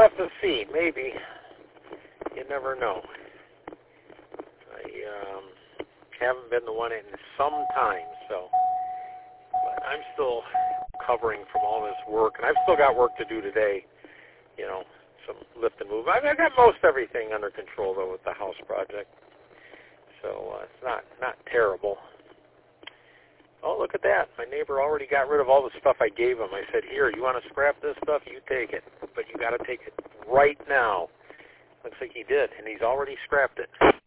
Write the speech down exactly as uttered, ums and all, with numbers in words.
have to see. Maybe. You never know. I um, haven't been the one in some time, so. But I'm still recovering from all this work, and I've still got work to do today. You know, some lift and move. I've got most everything under control, though, with the house project. So uh, it's not, not terrible. Oh, look at that. My neighbor already got rid of all the stuff I gave him. I said, here, you want to scrap this stuff? You take it. But you got to take it right now. Looks like he did, and he's already scrapped it.